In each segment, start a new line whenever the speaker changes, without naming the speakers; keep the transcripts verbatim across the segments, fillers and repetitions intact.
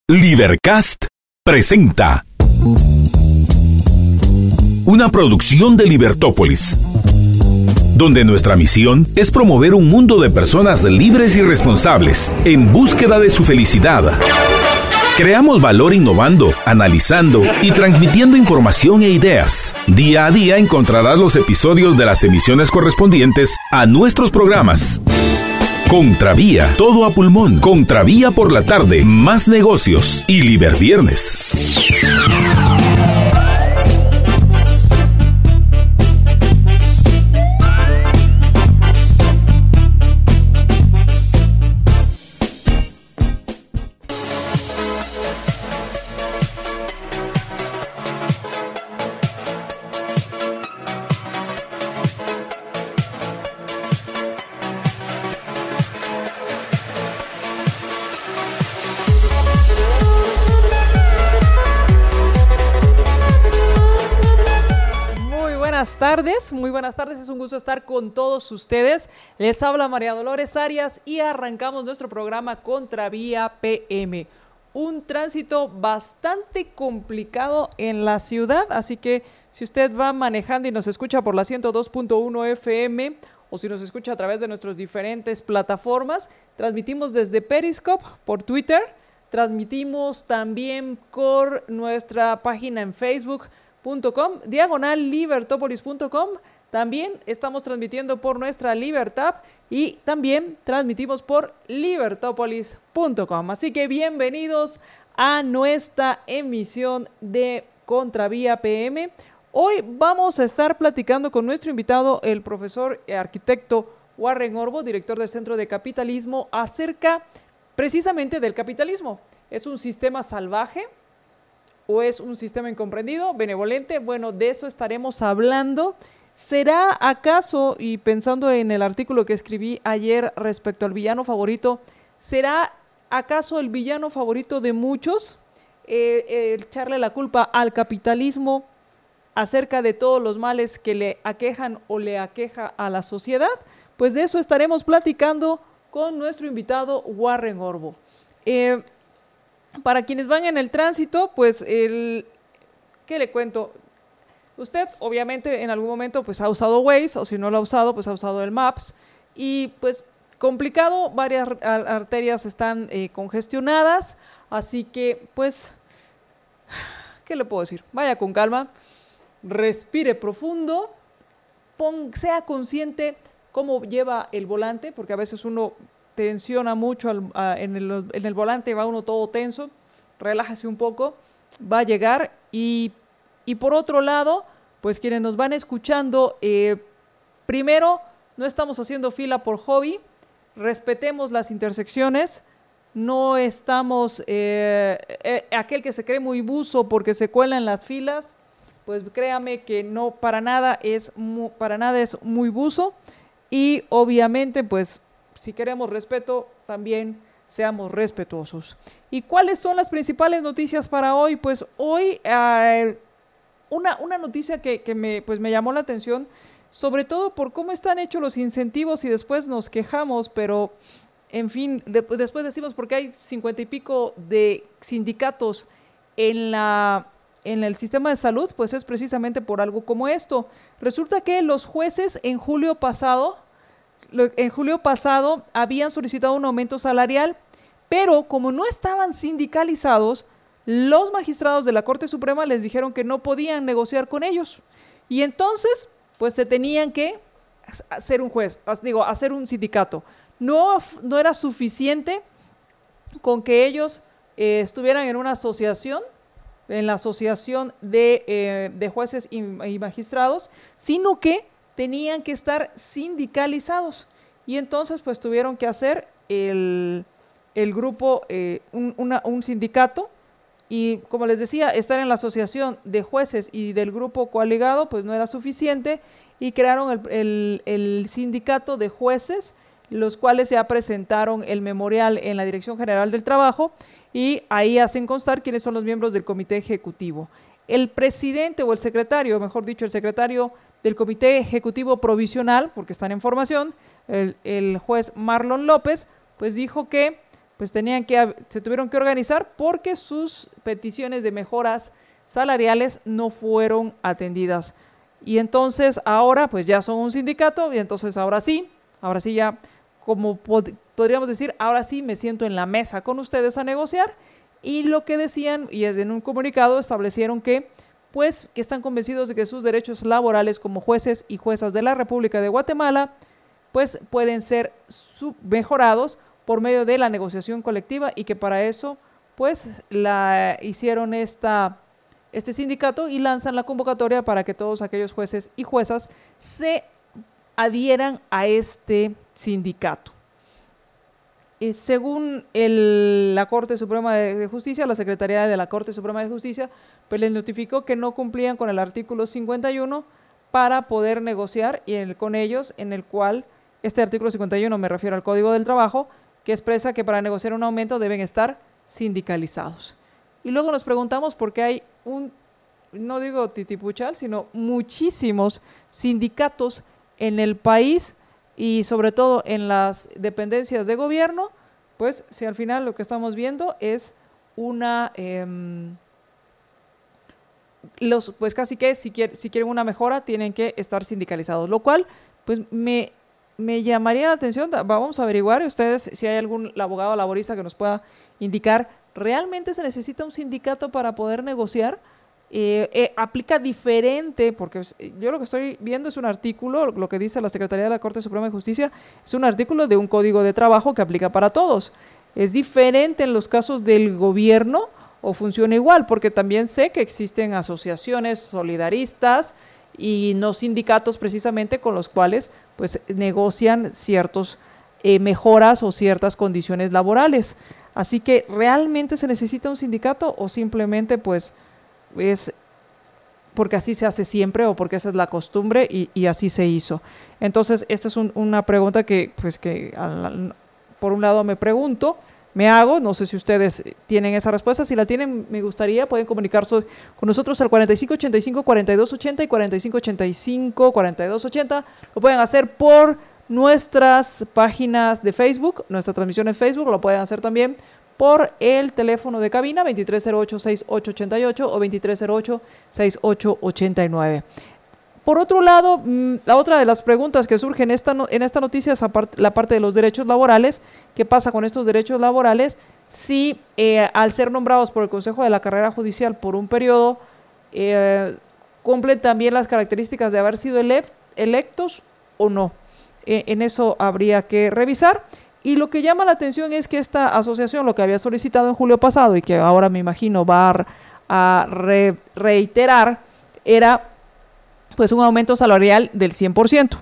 Libercast presenta una producción de Libertópolis, donde nuestra misión es promover un mundo de personas libres y responsables en búsqueda de su felicidad. Creamos valor innovando, analizando y transmitiendo información e ideas. Día a día encontrarás los episodios de las emisiones correspondientes a nuestros programas. Contravía, todo a pulmón. Contravía por la tarde, más negocios y Liberviernes.
Buenas tardes, muy buenas tardes, es un gusto estar con todos ustedes. Les habla María Dolores Arias y arrancamos nuestro programa Contravía P M. Un tránsito bastante complicado en la ciudad, así que si usted va manejando y nos escucha por la ciento dos punto uno F M o si nos escucha a través de nuestras diferentes plataformas, transmitimos desde Periscope por Twitter, transmitimos también por nuestra página en Facebook, .com, diagonal libertopolis punto com. También estamos transmitiendo por nuestra Libertad y también transmitimos por libertopolis punto com. Así que bienvenidos a nuestra emisión de Contravía P M. Hoy vamos a estar platicando con nuestro invitado, el profesor arquitecto Warren Orbo, director del Centro de Capitalismo, acerca precisamente del capitalismo. ¿Es un sistema salvaje o es un sistema incomprendido, benevolente? Bueno, de eso estaremos hablando. ¿Será acaso, y pensando en el artículo que escribí ayer respecto al villano favorito, ¿será acaso el villano favorito de muchos eh, eh, echarle la culpa al capitalismo acerca de todos los males que le aquejan o le aqueja a la sociedad? Pues de eso estaremos platicando con nuestro invitado Warren Orbo. Eh, Para quienes van en el tránsito, pues, el, ¿qué le cuento? Usted, obviamente, en algún momento, pues, ha usado Waze, o si no lo ha usado, pues, ha usado el Maps, y, pues, complicado, varias arterias están eh, congestionadas, así que, pues, ¿qué le puedo decir? Vaya con calma, respire profundo, pon, sea consciente cómo lleva el volante, porque a veces uno tensiona mucho al, a, en, el, en el volante, va uno todo tenso, relájese un poco, va a llegar. Y, y por otro lado, pues quienes nos van escuchando, eh, primero, no estamos haciendo fila por hobby, respetemos las intersecciones, no estamos, eh, eh, aquel que se cree muy buzo porque se cuela en las filas, pues créame que no, para nada es, mu, para nada es muy buzo. Y obviamente, pues, si queremos respeto, también seamos respetuosos. ¿Y cuáles son las principales noticias para hoy? Pues hoy eh, una, una noticia que, que me, pues me llamó la atención, sobre todo por cómo están hechos los incentivos y después nos quejamos, pero en fin, de, después decimos por qué hay cincuenta y pico de sindicatos en, la, en el sistema de salud, pues es precisamente por algo como esto. Resulta que los jueces en julio pasado En julio pasado habían solicitado un aumento salarial, pero como no estaban sindicalizados, los magistrados de la Corte Suprema les dijeron que no podían negociar con ellos. Y entonces, pues se tenían que hacer un juez, digo, hacer un sindicato. No, no era suficiente con que ellos eh, estuvieran en una asociación, en la asociación de, eh, de jueces y, y magistrados, sino que tenían que estar sindicalizados. Y entonces pues tuvieron que hacer el, el grupo, eh, un, una, un sindicato, y como les decía, estar en la asociación de jueces y del grupo coaligado pues no era suficiente, y crearon el, el, el sindicato de jueces, los cuales ya presentaron el memorial en la Dirección General del Trabajo, y ahí hacen constar quiénes son los miembros del comité ejecutivo. El presidente o el secretario, mejor dicho, el secretario del Comité Ejecutivo Provisional, porque están en formación, el, el juez Marlon López, pues dijo que pues tenían que, se tuvieron que organizar porque sus peticiones de mejoras salariales no fueron atendidas. Y entonces ahora pues ya son un sindicato y entonces ahora sí, ahora sí ya, como pod- podríamos decir, ahora sí me siento en la mesa con ustedes a negociar. Y lo que decían, y es en un comunicado, establecieron que pues que están convencidos de que sus derechos laborales como jueces y juezas de la República de Guatemala pues pueden ser mejorados por medio de la negociación colectiva y que para eso pues la hicieron esta, este sindicato y lanzan la convocatoria para que todos aquellos jueces y juezas se adhieran a este sindicato. Eh, según el, la Corte Suprema de, de Justicia, la Secretaría de la Corte Suprema de Justicia pues les notificó que no cumplían con el artículo cincuenta y uno para poder negociar y el, con ellos, en el cual este artículo cincuenta y uno, me refiero al Código del Trabajo, que expresa que para negociar un aumento deben estar sindicalizados. Y luego nos preguntamos por qué hay un, no digo titipuchal, sino muchísimos sindicatos en el país y sobre todo en las dependencias de gobierno, pues si al final lo que estamos viendo es una, eh, los, pues casi que si, quier, si quieren una mejora tienen que estar sindicalizados, lo cual pues me, me llamaría la atención, vamos a averiguar ustedes si hay algún abogado laborista que nos pueda indicar, ¿realmente se necesita un sindicato para poder negociar? Eh, eh, aplica diferente, porque yo lo que estoy viendo es un artículo, lo que dice la Secretaría de la Corte Suprema de Justicia, es un artículo de un código de trabajo que aplica para todos. Es diferente en los casos del gobierno o funciona igual, porque también sé que existen asociaciones solidaristas y no sindicatos precisamente con los cuales pues negocian ciertas eh, mejoras o ciertas condiciones laborales. Así que, ¿realmente se necesita un sindicato o simplemente pues es porque así se hace siempre o porque esa es la costumbre y, y así se hizo? Entonces, esta es un, una pregunta que, pues, que al, por un lado me pregunto, me hago, no sé si ustedes tienen esa respuesta, si la tienen me gustaría, pueden comunicarse con nosotros al cuarenta y cinco ochenta y cinco cuarenta y dos ochenta y cuarenta y cinco ochenta y cinco cuarenta y dos ochenta, lo pueden hacer por nuestras páginas de Facebook, nuestra transmisión en Facebook, lo pueden hacer también por el teléfono de cabina veintitrés cero ocho, sesenta y ocho ochenta y ocho o veintitrés cero ocho, sesenta y ocho ochenta y nueve. Por otro lado, la otra de las preguntas que surge en esta, en esta noticia es la parte de los derechos laborales. ¿Qué pasa con estos derechos laborales si eh, al ser nombrados por el Consejo de la Carrera Judicial por un periodo eh, cumplen también las características de haber sido ele electos o no? Eh, en eso habría que revisar. Y lo que llama la atención es que esta asociación, lo que había solicitado en julio pasado y que ahora me imagino va a, a re, reiterar, era pues un aumento salarial del cien por ciento,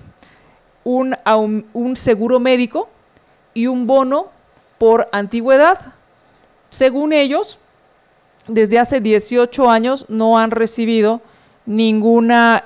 un, un seguro médico y un bono por antigüedad. Según ellos, desde hace dieciocho años no han recibido ninguna...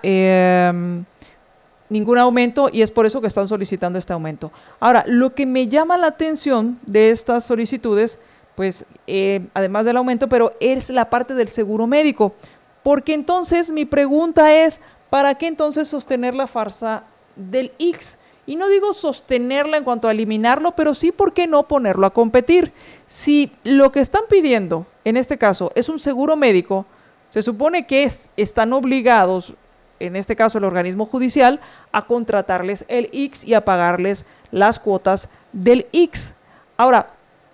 Eh, ningún aumento y es por eso que están solicitando este aumento. Ahora, lo que me llama la atención de estas solicitudes, pues eh, además del aumento, pero es la parte del seguro médico, porque entonces mi pregunta es, ¿para qué entonces sostener la farsa del I X S? Y no digo sostenerla en cuanto a eliminarlo, pero sí, ¿por qué no ponerlo a competir? Si lo que están pidiendo, en este caso, es un seguro médico, se supone que es, están obligados, en este caso el organismo judicial, a contratarles el I X S y a pagarles las cuotas del I X S. Ahora,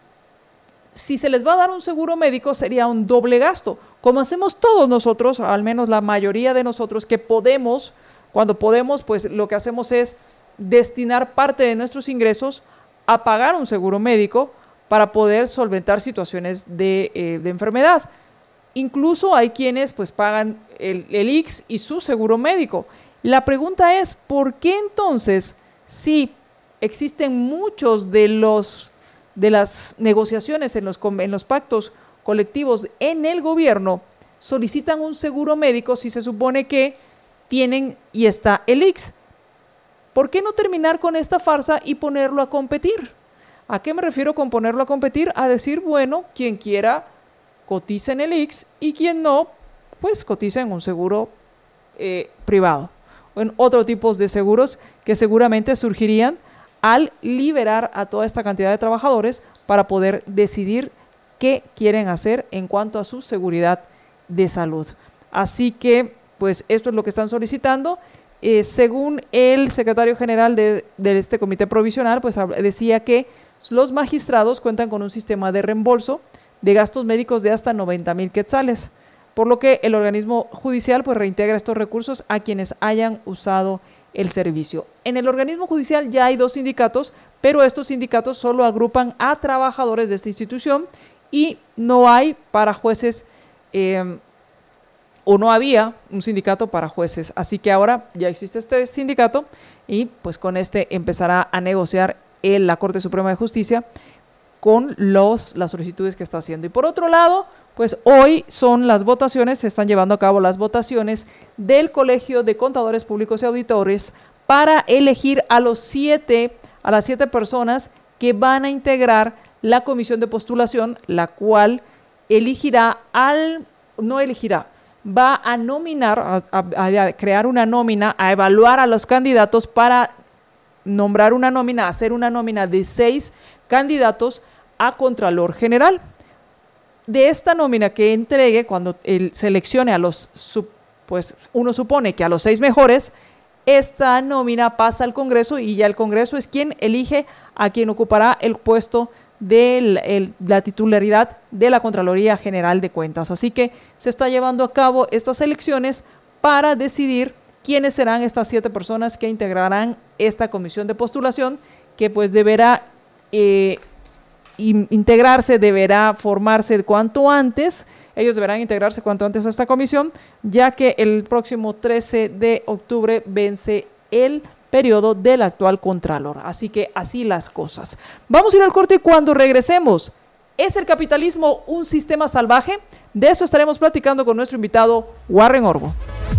si se les va a dar un seguro médico sería un doble gasto, como hacemos todos nosotros, al menos la mayoría de nosotros que podemos, cuando podemos, pues lo que hacemos es destinar parte de nuestros ingresos a pagar un seguro médico para poder solventar situaciones de, eh, de enfermedad. Incluso hay quienes pues pagan el, el I X S y su seguro médico. La pregunta es, ¿por qué entonces, si existen muchos de los de las negociaciones en los, en los pactos colectivos en el gobierno, solicitan un seguro médico si se supone que tienen y está el I X S? ¿Por qué no terminar con esta farsa y ponerlo a competir? ¿A qué me refiero con ponerlo a competir? A decir, bueno, quien quiera cotiza en el I X S y quien no, pues cotiza en un seguro eh, privado o en otros tipos de seguros que seguramente surgirían al liberar a toda esta cantidad de trabajadores para poder decidir qué quieren hacer en cuanto a su seguridad de salud. Así que, pues, esto es lo que están solicitando. Eh, según el secretario general de, de este comité provisional, pues decía que los magistrados cuentan con un sistema de reembolso de gastos médicos de hasta noventa mil quetzales, por lo que el organismo judicial pues reintegra estos recursos a quienes hayan usado el servicio. En el organismo judicial ya hay dos sindicatos, pero estos sindicatos solo agrupan a trabajadores de esta institución y no hay para jueces eh, o no había un sindicato para jueces, así que ahora ya existe este sindicato y pues con este empezará a negociar en la Corte Suprema de Justicia con los, las solicitudes que está haciendo. Y por otro lado, pues hoy son las votaciones, se están llevando a cabo las votaciones del Colegio de Contadores Públicos y Auditores para elegir a los siete, a las siete personas que van a integrar la comisión de postulación, la cual elegirá al, no elegirá, va a nominar, a, a, a crear una nómina, a evaluar a los candidatos para nombrar una nómina, hacer una nómina de seis candidatos a Contralor General. De esta nómina que entregue, cuando él seleccione a los, pues uno supone que a los seis mejores, esta nómina pasa al Congreso y ya el Congreso es quien elige a quien ocupará el puesto de el, la titularidad de la Contraloría General de Cuentas. Así que se está llevando a cabo estas elecciones para decidir quiénes serán estas siete personas que integrarán esta comisión de postulación, que pues deberá eh, integrarse, deberá formarse cuanto antes. Ellos deberán integrarse cuanto antes a esta comisión, ya que el próximo trece de octubre vence el periodo del actual Contralor. Así que así las cosas. Vamos a ir al corte y cuando regresemos, ¿es el capitalismo un sistema salvaje? De eso estaremos platicando con nuestro invitado Warren Orbo.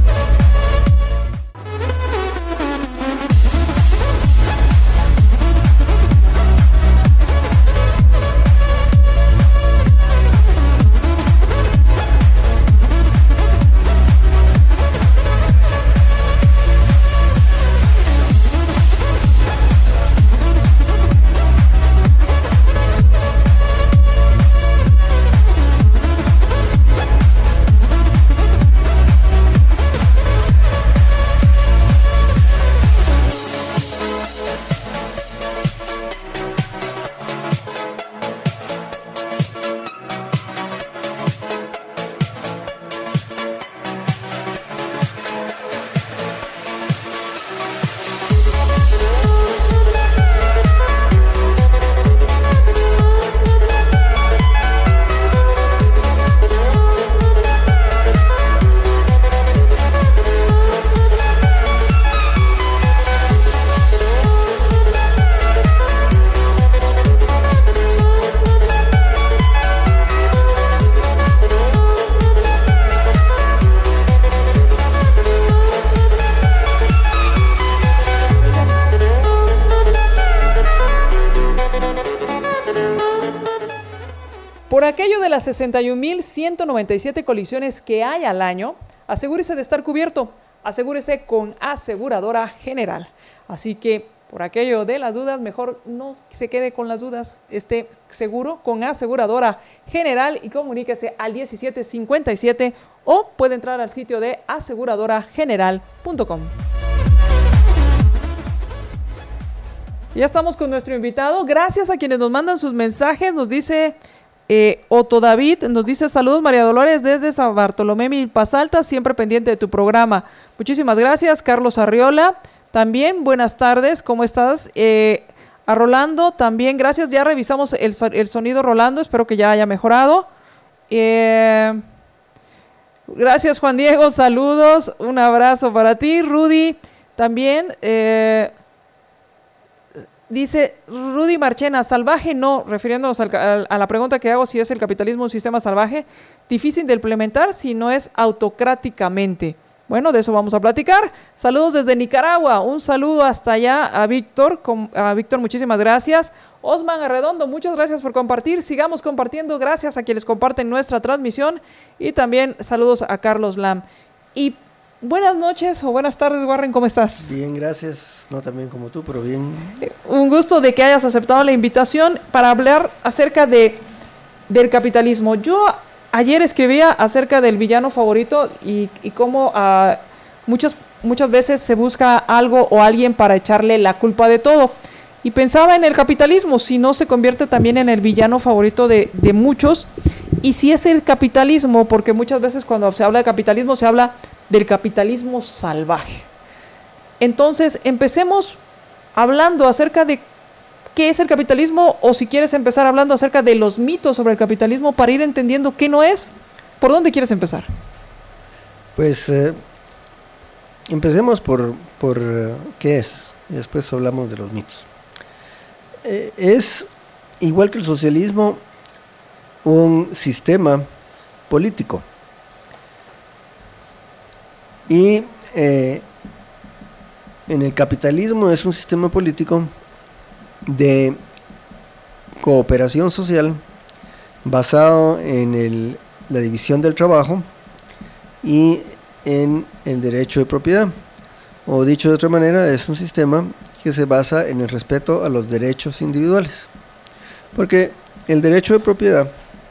Por aquello de las sesenta y un mil ciento noventa y siete colisiones que hay al año, asegúrese de estar cubierto, asegúrese con Aseguradora General. Así que, por aquello de las dudas, mejor no se quede con las dudas, esté seguro con Aseguradora General y comuníquese al diecisiete cincuenta y siete o puede entrar al sitio de aseguradora general punto com. Ya estamos con nuestro invitado. Gracias a quienes nos mandan sus mensajes. Nos dice eh, Otto David, nos dice saludos María Dolores desde San Bartolomé Milpas Altas, siempre pendiente de tu programa. Muchísimas gracias. Carlos Arriola, también buenas tardes, ¿cómo estás? Eh, a Rolando, también gracias. Ya revisamos el, el sonido, Rolando, espero que ya haya mejorado. Eh, gracias Juan Diego, saludos, un abrazo para ti. Rudy, también... Eh, Dice Rudy Marchena, salvaje no, refiriéndonos al, a, a la pregunta que hago si es el capitalismo un sistema salvaje, difícil de implementar si no es autocráticamente. Bueno, de eso vamos a platicar. Saludos desde Nicaragua, un saludo hasta allá a Víctor, com, a Víctor, muchísimas gracias. Osman Arredondo, muchas gracias por compartir, sigamos compartiendo, gracias a quienes comparten nuestra transmisión y también saludos a Carlos Lam. Y Buenas noches o buenas tardes, Warren, ¿cómo estás?
Bien, gracias. No tan bien como tú, pero bien.
Eh, un gusto de que hayas aceptado la invitación para hablar acerca de, del capitalismo. Yo ayer escribía acerca del villano favorito y, y cómo uh, muchas, muchas veces se busca algo o alguien para echarle la culpa de todo. Y pensaba en el capitalismo, si no se convierte también en el villano favorito de, de muchos. Y si es el capitalismo, porque muchas veces cuando se habla de capitalismo se habla del capitalismo salvaje. Entonces, empecemos hablando acerca de qué es el capitalismo, o si quieres empezar hablando acerca de los mitos sobre el capitalismo para ir entendiendo qué no es. ¿Por dónde quieres empezar?
Pues eh, empecemos por, por uh, qué es, y después hablamos de los mitos. Eh, es, igual que el socialismo, un sistema político. Y eh, en el capitalismo es un sistema político de cooperación social basado en el, la división del trabajo y en el derecho de propiedad. O dicho de otra manera, es un sistema que se basa en el respeto a los derechos individuales. Porque el derecho de propiedad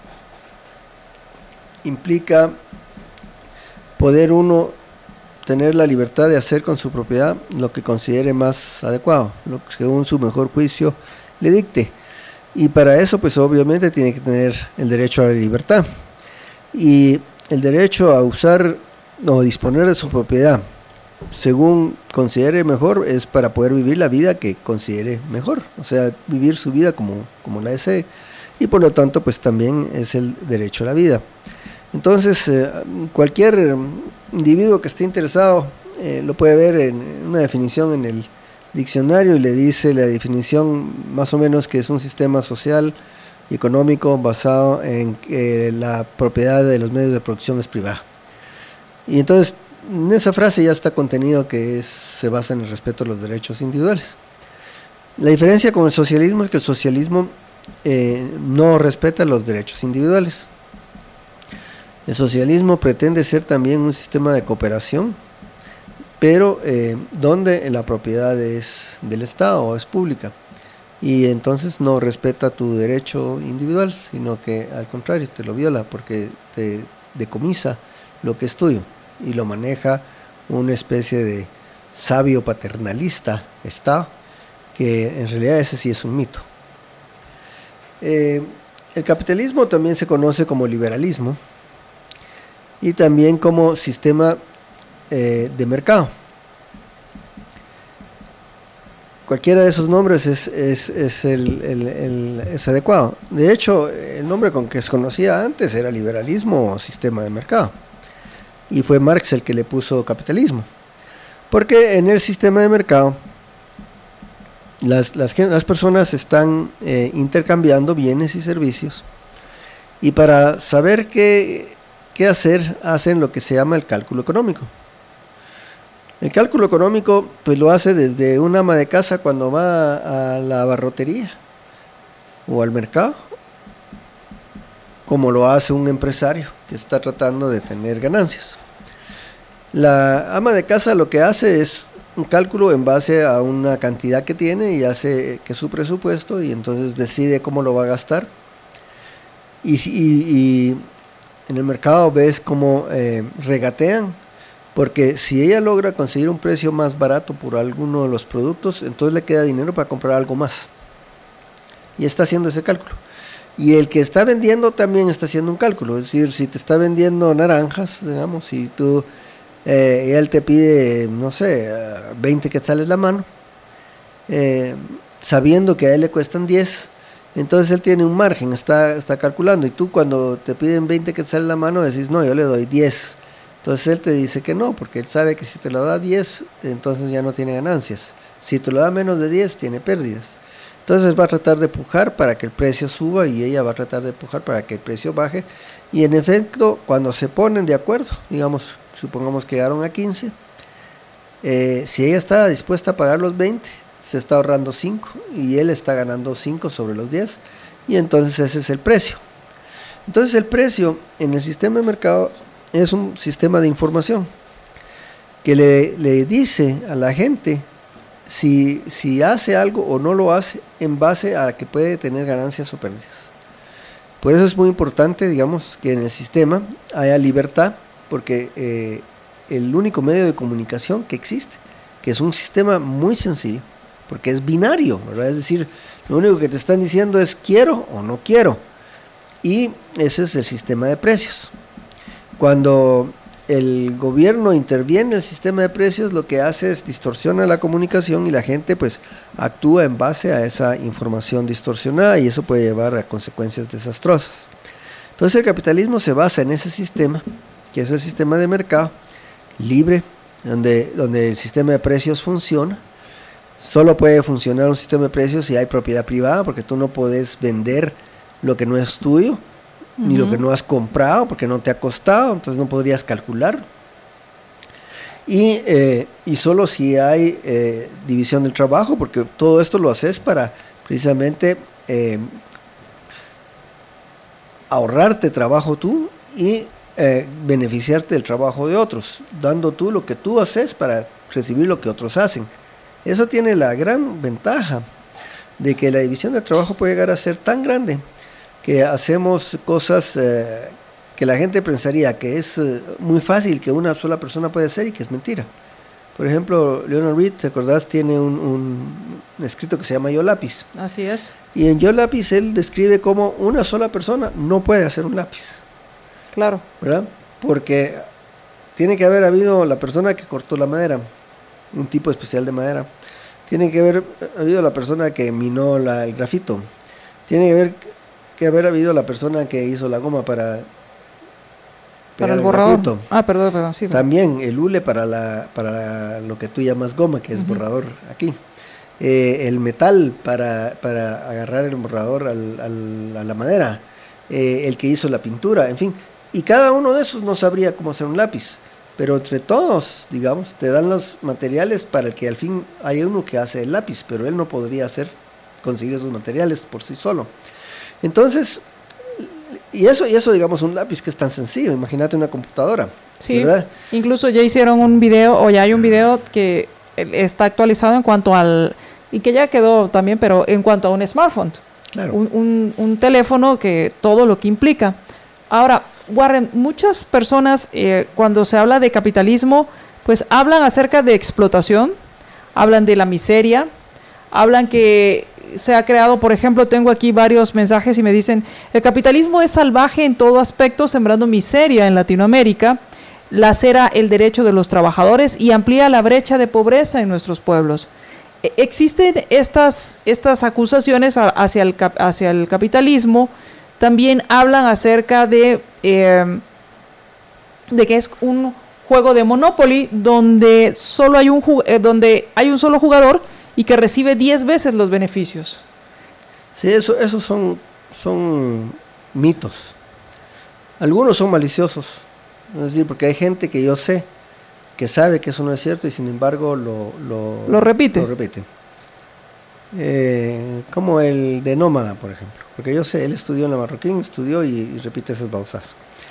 implica poder uno tener la libertad de hacer con su propiedad lo que considere más adecuado, lo que según su mejor juicio le dicte. Y para eso, pues obviamente tiene que tener el derecho a la libertad. Y el derecho a usar o disponer de su propiedad según considere mejor es para poder vivir la vida que considere mejor, o sea, vivir su vida como, como la desee. Y por lo tanto, pues también es el derecho a la vida. Entonces, eh, cualquier individuo que esté interesado eh, lo puede ver en una definición en el diccionario y le dice la definición más o menos que es un sistema social y económico basado en que la propiedad de los medios de producción es privada. Y entonces, en esa frase ya está contenido que es, se basa en el respeto a los derechos individuales. La diferencia con el socialismo es que el socialismo eh, no respeta los derechos individuales. El socialismo pretende ser también un sistema de cooperación, pero eh, donde la propiedad es del Estado o es pública, y entonces no respeta tu derecho individual, sino que al contrario te lo viola porque te decomisa lo que es tuyo y lo maneja una especie de sabio paternalista Estado, que en realidad ese sí es un mito. Eh, el capitalismo también se conoce como liberalismo y también como sistema eh, de mercado. Cualquiera de esos nombres es, es, es, el, el, el, es adecuado. De hecho, el nombre con que se conocía antes era liberalismo o sistema de mercado. Y fue Marx el que le puso capitalismo. Porque en el sistema de mercado las, las, las personas están eh, intercambiando bienes y servicios. Y para saber qué... ¿Qué hacer? Hacen lo que se llama el cálculo económico. El cálculo económico pues lo hace desde un ama de casa cuando va a la abarrotería o al mercado, como lo hace un empresario que está tratando de tener ganancias. La ama de casa lo que hace es un cálculo en base a una cantidad que tiene y hace que su presupuesto y entonces decide cómo lo va a gastar. Y, y, y en el mercado ves cómo eh, regatean, porque si ella logra conseguir un precio más barato por alguno de los productos, entonces le queda dinero para comprar algo más. Y está haciendo ese cálculo. Y el que está vendiendo también está haciendo un cálculo. Es decir, si te está vendiendo naranjas, digamos, si tú, eh, él te pide, no sé, veinte quetzales la mano, eh, sabiendo que a él le cuestan diez, entonces él tiene un margen, está, está calculando, y tú cuando te piden veinte quetzales la mano decís, no, yo le doy diez. Entonces él te dice que no, porque él sabe que si te lo da diez, entonces ya no tiene ganancias. Si te lo da menos de diez, tiene pérdidas. Entonces va a tratar de pujar para que el precio suba y ella va a tratar de pujar para que el precio baje. Y en efecto, cuando se ponen de acuerdo, digamos, supongamos que llegaron a quince, eh, si ella está dispuesta a pagar los veinte, se está ahorrando cinco y él está ganando cinco sobre los diez, y entonces ese es el precio. Entonces el precio en el sistema de mercado es un sistema de información. que le, le dice a la gente si, si hace algo o no lo hace en base a que puede tener ganancias o pérdidas. Por eso es muy importante, digamos, que en el sistema haya libertad, porque eh, el único medio de comunicación que existe, que es un sistema muy sencillo, porque es binario, ¿verdad? Es decir, lo único que te están diciendo es quiero o no quiero, y ese es el sistema de precios. Cuando el gobierno interviene en el sistema de precios, lo que hace es distorsiona la comunicación y la gente pues actúa en base a esa información distorsionada y eso puede llevar a consecuencias desastrosas. Entonces el capitalismo se basa en ese sistema, que es el sistema de mercado libre, donde, donde el sistema de precios funciona. Solo puede funcionar un sistema de precios si hay propiedad privada, porque tú no puedes vender lo que no es tuyo, Uh-huh. ni lo que no has comprado porque no te ha costado, entonces no podrías calcular. Y, eh, y solo si hay eh, división del trabajo, porque todo esto lo haces para precisamente eh, ahorrarte trabajo tú y eh, beneficiarte del trabajo de otros, dando tú lo que tú haces para recibir lo que otros hacen. Eso tiene la gran ventaja de que la división del trabajo puede llegar a ser tan grande que hacemos cosas eh, que la gente pensaría que es eh, muy fácil, que una sola persona puede hacer y que es mentira. Por ejemplo, Leonard Reed, ¿te acordás? Tiene un, un, un escrito que se llama Yo Lápiz.
Así es.
Y en Yo Lápiz él describe cómo una sola persona no puede hacer un lápiz.
Claro.
¿Verdad? Porque tiene que haber habido la persona que cortó la madera, un tipo especial de madera. Tiene que haber habido la persona que minó la, el grafito. Tiene que haber... que haber habido la persona que hizo la goma para
para el, el borrador. Grafito. Ah, perdón, perdón, sí.
También el hule para la para la, lo que tú llamas goma, que es uh-huh. borrador aquí. Eh, el metal para, para agarrar el borrador al, al, a la madera. Eh, el que hizo la pintura, en fin. Y cada uno de esos no sabría cómo hacer un lápiz. Pero entre todos, digamos, te dan los materiales para el que al fin hay uno que hace el lápiz, pero él no podría hacer, conseguir esos materiales por sí solo. Entonces, y eso, y eso digamos un lápiz que es tan sencillo, imagínate una computadora,
sí,
¿verdad?
Incluso ya hicieron un video, o ya hay un video que está actualizado en cuanto al, y que ya quedó también, pero en cuanto a un smartphone,
claro.
un, un, un teléfono que todo lo que implica. Ahora, Warren, muchas personas eh, cuando se habla de capitalismo, pues hablan acerca de explotación, hablan de la miseria, hablan que se ha creado, por ejemplo, tengo aquí varios mensajes y me dicen, el capitalismo es salvaje en todo aspecto, sembrando miseria en Latinoamérica, lacera el derecho de los trabajadores y amplía la brecha de pobreza en nuestros pueblos. Existen estas, estas acusaciones hacia el, hacia el capitalismo, también hablan acerca de, eh, de que es un juego de Monopoly donde, solo hay un, eh, donde hay un solo jugador y que recibe diez veces los beneficios.
Sí, eso, esos son, son mitos. Algunos son maliciosos. Es decir, porque hay gente que yo sé que sabe que eso no es cierto y sin embargo lo, lo,
lo repite.
Lo repite. Eh, como el de Nómada, por ejemplo. Porque yo sé, él estudió en la Marroquín, estudió y, y repite esas babosadas.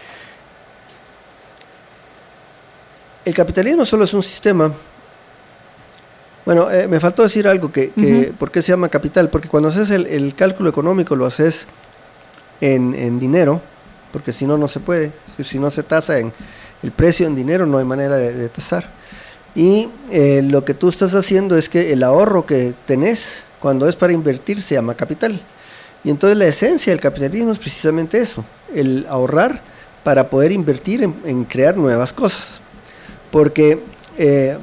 El capitalismo solo es un sistema. Bueno, eh, me faltó decir algo, que, que uh-huh. ¿por qué se llama capital? Porque cuando haces el, el cálculo económico lo haces en, en dinero, porque si no, no se puede. Si no se tasa en el precio en dinero, no hay manera de, de tasar. Y eh, lo que tú estás haciendo es que el ahorro que tenés, cuando es para invertir, se llama capital. Y entonces la esencia del capitalismo es precisamente eso, el ahorrar para poder invertir en, en crear nuevas cosas. Porque... Eh,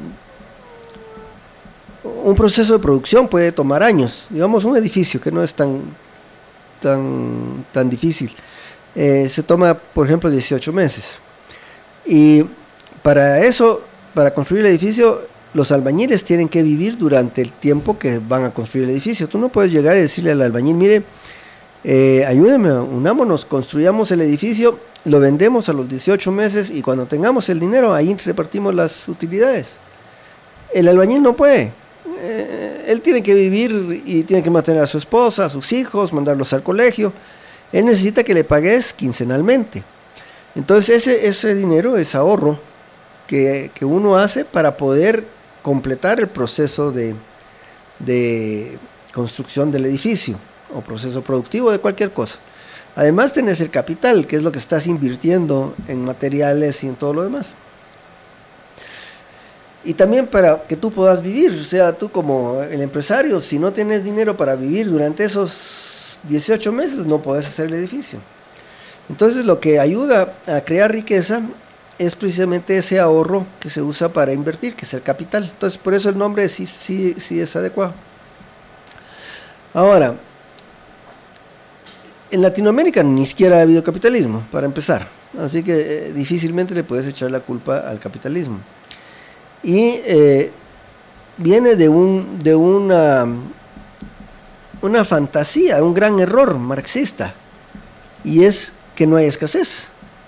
un proceso de producción puede tomar años, digamos un edificio que no es tan, tan, tan difícil, eh, se toma por ejemplo dieciocho meses y para eso, para construir el edificio, los albañiles tienen que vivir durante el tiempo que van a construir el edificio. Tú no puedes llegar y decirle al albañil, mire, eh, ayúdeme, unámonos, construyamos el edificio, lo vendemos a los dieciocho meses y cuando tengamos el dinero ahí repartimos las utilidades. El albañil no puede. Eh, él tiene que vivir y tiene que mantener a su esposa, a sus hijos, mandarlos al colegio. Él necesita que le pagues quincenalmente. Entonces ese, ese dinero es ahorro que, que uno hace para poder completar el proceso de, de construcción del edificio o proceso productivo de cualquier cosa. Además tenés el capital, que es lo que estás invirtiendo en materiales y en todo lo demás. Y también para que tú puedas vivir, o sea, tú como el empresario, si no tienes dinero para vivir durante esos dieciocho meses, no podés hacer el edificio. Entonces lo que ayuda a crear riqueza es precisamente ese ahorro que se usa para invertir, que es el capital. Entonces por eso el nombre sí, sí, sí es adecuado. Ahora, en Latinoamérica ni siquiera ha habido capitalismo, para empezar. Así que eh, difícilmente le puedes echar la culpa al capitalismo. Y eh, viene de, un, de una, una fantasía, un gran error marxista, y es que no hay escasez.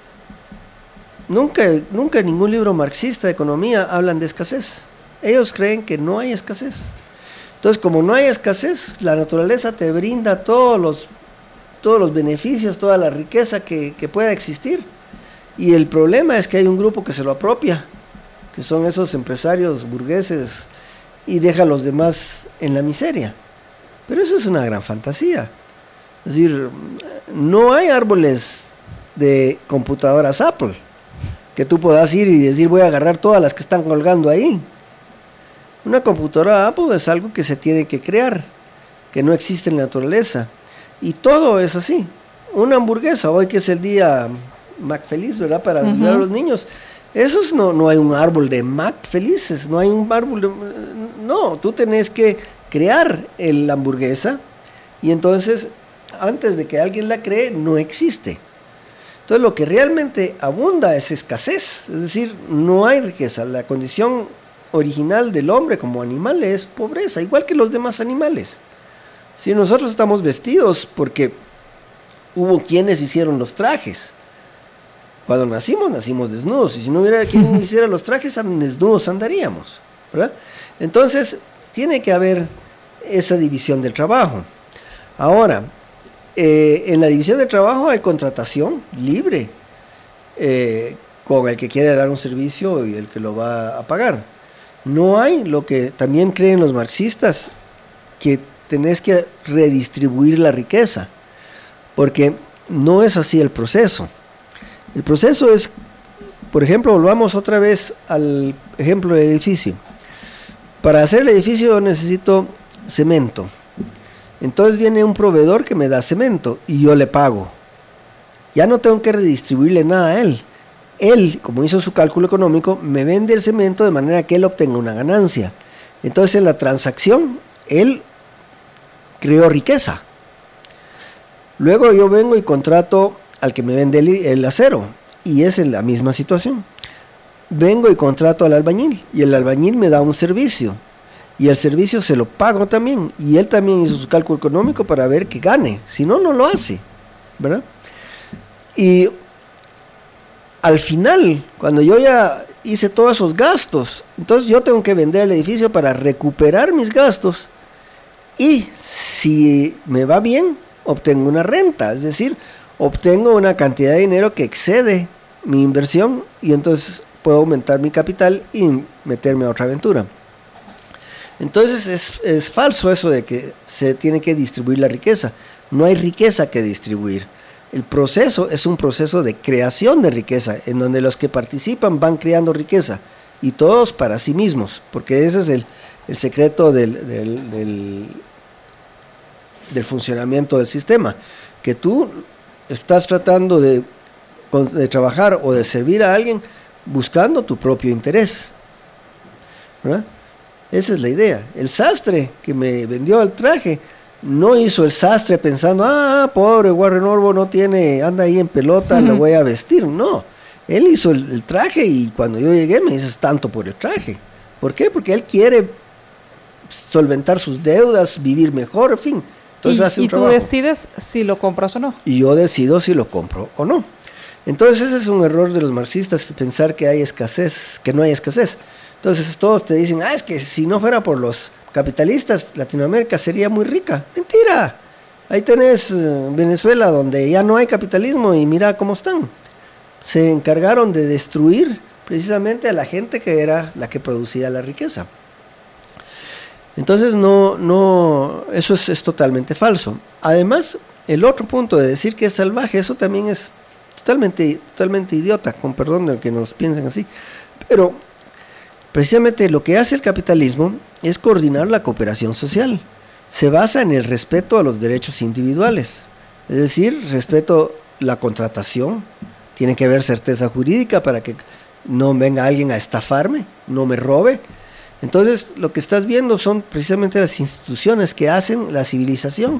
Nunca, nunca en ningún libro marxista de economía hablan de escasez. Ellos creen que no hay escasez. Entonces, como no hay escasez, la naturaleza te brinda todos los, todos los beneficios, toda la riqueza que, que pueda existir. Y el problema es que hay un grupo que se lo apropia, que son esos empresarios burgueses, y deja a los demás en la miseria. Pero eso es una gran fantasía. Es decir, no hay árboles de computadoras Apple que tú puedas ir y decir voy a agarrar todas las que están colgando ahí. Una computadora Apple es algo que se tiene que crear, que no existe en la naturaleza. Y todo es así. Una hamburguesa, hoy que es el día Mac Feliz, ¿verdad? Para uh-huh. ayudar a los niños. Esos no, no hay un árbol de Mac felices, no hay un árbol de... No, tú tenés que crear el, la hamburguesa y entonces antes de que alguien la cree no existe. Entonces lo que realmente abunda es escasez, es decir, no hay riqueza. La condición original del hombre como animal es pobreza, igual que los demás animales. Si nosotros estamos vestidos porque hubo quienes hicieron los trajes. Cuando nacimos, nacimos desnudos, y si no hubiera quien hiciera los trajes, desnudos andaríamos, ¿verdad? Entonces, tiene que haber esa división del trabajo. Ahora, eh, en la división del trabajo hay contratación libre, eh, con el que quiere dar un servicio y el que lo va a pagar. No hay lo que también creen los marxistas, que tenés que redistribuir la riqueza, porque no es así el proceso. El proceso es, por ejemplo, volvamos otra vez al ejemplo del edificio. Para hacer el edificio yo necesito cemento. Entonces viene un proveedor que me da cemento y yo le pago. Ya no tengo que redistribuirle nada a él. Él, como hizo su cálculo económico, me vende el cemento de manera que él obtenga una ganancia. Entonces en la transacción, él creó riqueza. Luego yo vengo y contrato al que me vende el, el acero, y es en la misma situación. Vengo y contrato al albañil, y el albañil me da un servicio, y el servicio se lo pago también, y él también hizo su cálculo económico para ver que gane, si no, no lo hace, ¿verdad? Y al final, cuando yo ya hice todos esos gastos, entonces yo tengo que vender el edificio para recuperar mis gastos, y si me va bien, obtengo una renta, es decir, obtengo una cantidad de dinero que excede mi inversión y entonces puedo aumentar mi capital y meterme a otra aventura. Entonces es, es falso eso de que se tiene que distribuir la riqueza. No hay riqueza que distribuir. El proceso es un proceso de creación de riqueza, en donde los que participan van creando riqueza y todos para sí mismos, porque ese es el, el secreto del, del, del, del funcionamiento del sistema, que tú estás tratando de, de trabajar o de servir a alguien buscando tu propio interés, ¿verdad? Esa es la idea. El sastre que me vendió el traje no hizo el sastre pensando, ah, pobre Warren Orbo no tiene, anda ahí en pelota, uh-huh. lo voy a vestir. No, él hizo el, el traje y cuando yo llegué me dices tanto por el traje. ¿Por qué? Porque él quiere solventar sus deudas, vivir mejor, en fin. Entonces,
y
hace un
y tú
trabajo.
decides si lo compras o no.
Y yo decido si lo compro o no. Entonces ese es un error de los marxistas, pensar que hay escasez, que no hay escasez. Entonces todos te dicen, ah, es que si no fuera por los capitalistas, Latinoamérica sería muy rica. Mentira. Ahí tenés uh, Venezuela, donde ya no hay capitalismo y mira cómo están. Se encargaron de destruir precisamente a la gente que era la que producía la riqueza. Entonces no, no, eso es, es totalmente falso. Además, el otro punto de decir que es salvaje, eso también es totalmente, totalmente idiota, con perdón de que nos piensen así. Pero precisamente lo que hace el capitalismo es coordinar la cooperación social. Se basa en el respeto a los derechos individuales, es decir, respeto a la contratación, tiene que haber certeza jurídica para que no venga alguien a estafarme, no me robe. Entonces, lo que estás viendo son precisamente las instituciones que hacen la civilización.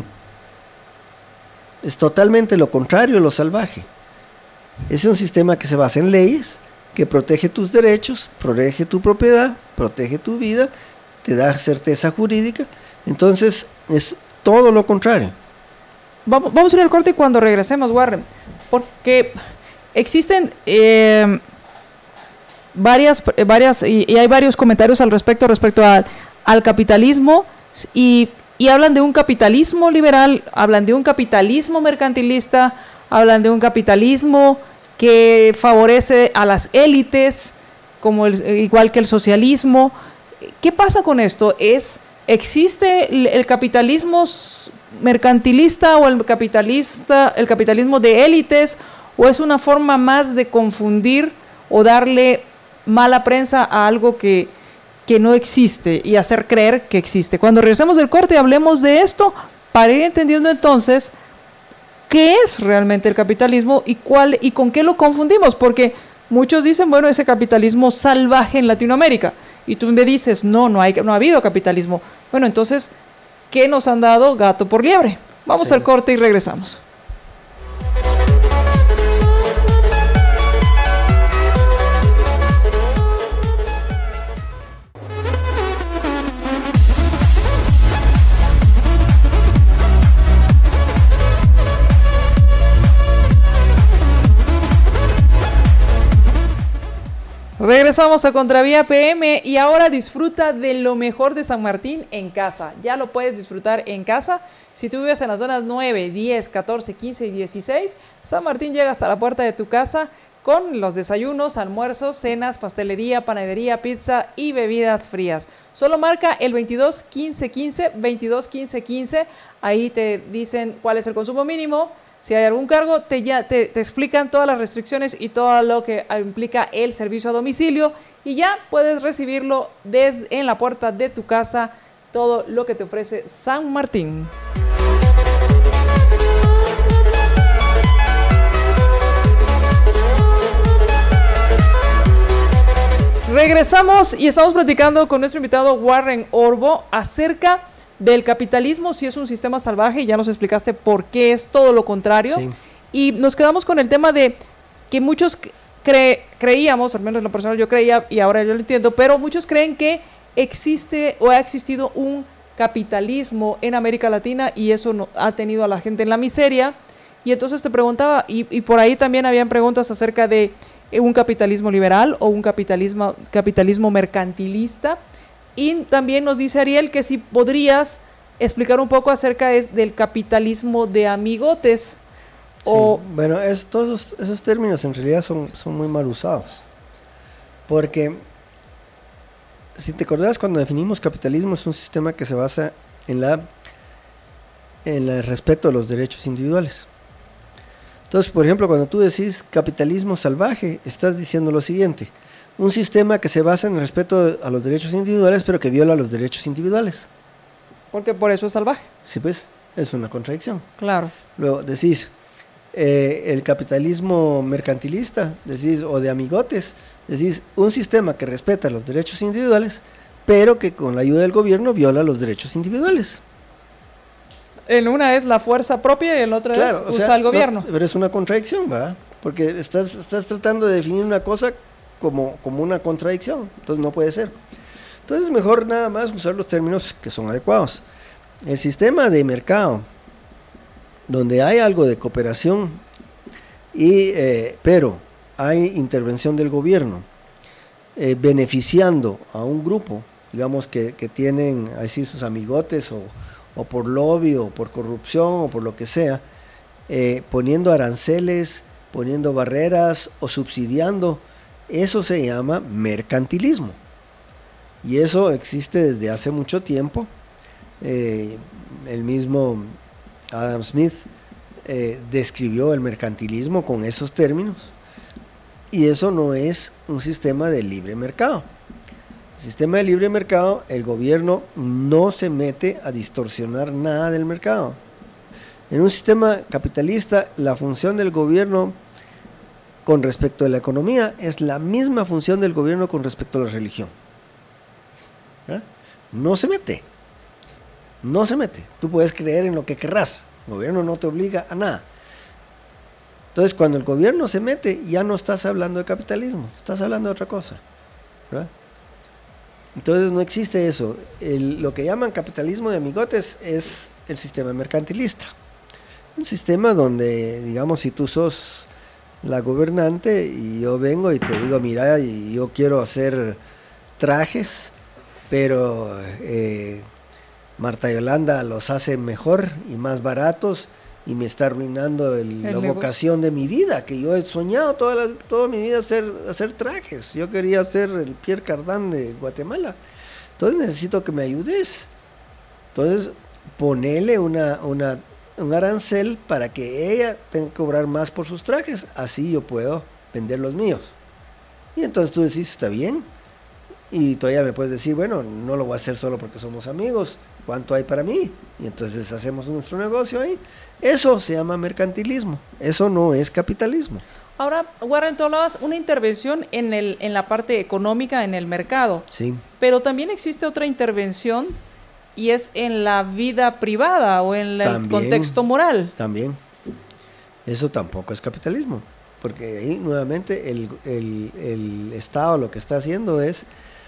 Es totalmente lo contrario, lo salvaje. Es un sistema que se basa en leyes, que protege tus derechos, protege tu propiedad, protege tu vida, te da certeza jurídica. Entonces, es todo lo contrario.
Vamos, vamos a ir al corte y cuando regresemos, Warren, porque existen eh, varias, varias y, y hay varios comentarios al respecto, respecto a, al capitalismo y, y hablan de un capitalismo liberal, hablan de un capitalismo mercantilista, hablan de un capitalismo que favorece a las élites, como el, igual que el socialismo. ¿Qué pasa con esto? ¿Es, ¿Existe el, el capitalismo mercantilista o el capitalista, el capitalismo de élites, o es una forma más de confundir o darle mala prensa a algo que, que no existe y hacer creer que existe? Cuando regresemos del corte hablemos de esto para ir entendiendo entonces qué es realmente el capitalismo y cuál y con qué lo confundimos, porque muchos dicen, bueno, ese capitalismo salvaje en Latinoamérica, y tú me dices, no, no, hay, no ha habido capitalismo. Bueno, entonces, ¿qué nos han dado gato por liebre? Vamos sí. al corte y regresamos. Regresamos a Contravía P M y ahora disfruta de lo mejor de San Martín en casa. Ya lo puedes disfrutar en casa. Si tú vives en las zonas nueve, diez, catorce, quince y dieciséis, San Martín llega hasta la puerta de tu casa con los desayunos, almuerzos, cenas, pastelería, panadería, pizza y bebidas frías. Solo marca el veintidós quince quince, veintidós quince quince. Ahí te dicen cuál es el consumo mínimo. Si hay algún cargo, te, ya, te, te explican todas las restricciones y todo lo que implica el servicio a domicilio y ya puedes recibirlo desde en la puerta de tu casa, todo lo que te ofrece San Martín. Regresamos y estamos platicando con nuestro invitado Warren Orbo acerca del capitalismo, si es un sistema salvaje, y ya nos explicaste por qué es todo lo contrario. Sí. Y nos quedamos con el tema de que muchos cre- creíamos, al menos en lo personal yo creía, y ahora yo lo entiendo, pero muchos creen que existe o ha existido un capitalismo en América Latina y eso no, ha tenido a la gente en la miseria. Y entonces te preguntaba, y, y por ahí también habían preguntas acerca de un capitalismo liberal o un capitalismo, capitalismo mercantilista. Y también nos dice Ariel que si podrías explicar un poco acerca es del capitalismo de amigotes. O
sí, bueno, es, todos esos términos en realidad son, son muy mal usados. Porque, si te acordás, cuando definimos capitalismo es un sistema que se basa en, la, en el respeto a los derechos individuales. Entonces, por ejemplo, cuando tú decís capitalismo salvaje, estás diciendo lo siguiente: un sistema que se basa en el respeto a los derechos individuales, pero que viola los derechos individuales.
Porque por eso es salvaje.
Sí, pues, es una contradicción.
Claro.
Luego decís, eh, el capitalismo mercantilista, decís, o de amigotes, decís, un sistema que respeta los derechos individuales, pero que con la ayuda del gobierno viola los derechos individuales.
En una es la fuerza propia y en la otra claro, es usa el gobierno.
No, pero es una contradicción, ¿verdad? Porque estás, estás tratando de definir una cosa Como, como una contradicción, entonces no puede ser. Entonces mejor nada más usar los términos que son adecuados. El sistema de mercado, donde hay algo de cooperación, y, eh, pero hay intervención del gobierno, eh, beneficiando a un grupo, digamos que, que tienen así sus amigotes, o, o por lobby, o por corrupción, o por lo que sea, eh, poniendo aranceles, poniendo barreras, o subsidiando Eso se llama mercantilismo. Y eso existe desde hace mucho tiempo. Eh, el mismo Adam Smith eh, describió el mercantilismo con esos términos. Y eso no es un sistema de libre mercado. El sistema de libre mercado, el gobierno no se mete a distorsionar nada del mercado. En un sistema capitalista, la función del gobierno con respecto a la economía es la misma función del gobierno con respecto a la religión. ¿Eh? No se mete. No se mete. Tú puedes creer en lo que querrás. El gobierno no te obliga a nada. Entonces, cuando el gobierno se mete, ya no estás hablando de capitalismo, estás hablando de otra cosa. ¿Verdad? Entonces, no existe eso. El, lo que llaman capitalismo de amigotes es el sistema mercantilista. Un sistema donde, digamos, si tú sos la gobernante y yo vengo y te digo, mira, yo quiero hacer trajes, pero eh, Marta Yolanda los hace mejor y más baratos y me está arruinando el, el la negocio. Vocación de mi vida, que yo he soñado toda, la, toda mi vida hacer, hacer trajes. Yo quería ser el Pierre Cardin de Guatemala. Entonces necesito que me ayudes. Entonces ponele una, una, un arancel para que ella tenga que cobrar más por sus trajes. Así yo puedo vender los míos. Y entonces tú decís, está bien. Y todavía me puedes decir, bueno, no lo voy a hacer solo porque somos amigos. ¿Cuánto hay para mí? Y entonces hacemos nuestro negocio ahí. Eso se llama mercantilismo. Eso no es capitalismo.
Ahora, Warren, tú hablabas una intervención en, el, en la parte económica, en el mercado.
Sí.
Pero también existe otra intervención y es en la vida privada o en la, también, el contexto moral.
También. Eso tampoco es capitalismo. Porque ahí nuevamente el, el, el Estado lo que está haciendo es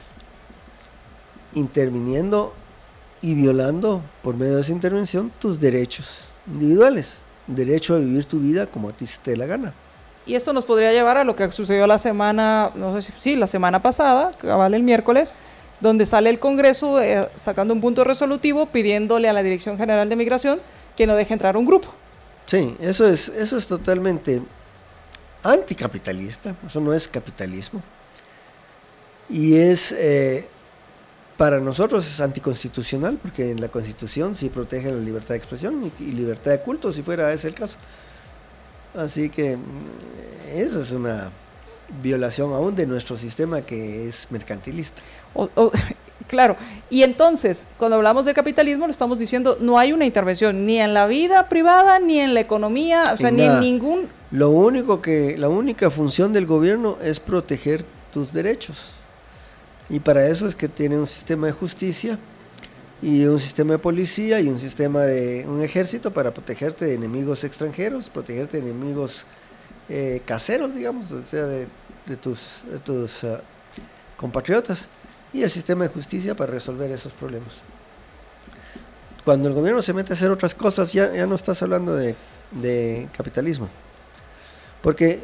interviniendo y violando por medio de esa intervención tus derechos individuales, derecho a vivir tu vida como a ti se te dé la gana.
Y esto nos podría llevar a lo que sucedió la semana, no sé si, sí, la semana pasada, cabal el miércoles, donde sale el Congreso eh, sacando un punto resolutivo pidiéndole a la Dirección General de Migración que no deje entrar un grupo.
Sí, eso es, eso es totalmente anticapitalista, eso no es capitalismo. Y es... Eh, Para nosotros es anticonstitucional, porque en la Constitución sí protege la libertad de expresión y, y libertad de culto, si fuera ese el caso. Así que eso es una violación aún de nuestro sistema que es mercantilista.
O, o, claro, y entonces, cuando hablamos del capitalismo, lo estamos diciendo, no hay una intervención ni en la vida privada, ni en la economía, o sea, ni en ningún...
Lo único que, la única función del gobierno es proteger tus derechos. Y para eso es que tiene un sistema de justicia y un sistema de policía y un sistema de un ejército para protegerte de enemigos extranjeros, protegerte de enemigos eh, caseros, digamos, o sea, de, de tus, de tus uh, compatriotas, y el sistema de justicia para resolver esos problemas. Cuando el gobierno se mete a hacer otras cosas, ya, ya no estás hablando de, de capitalismo. Porque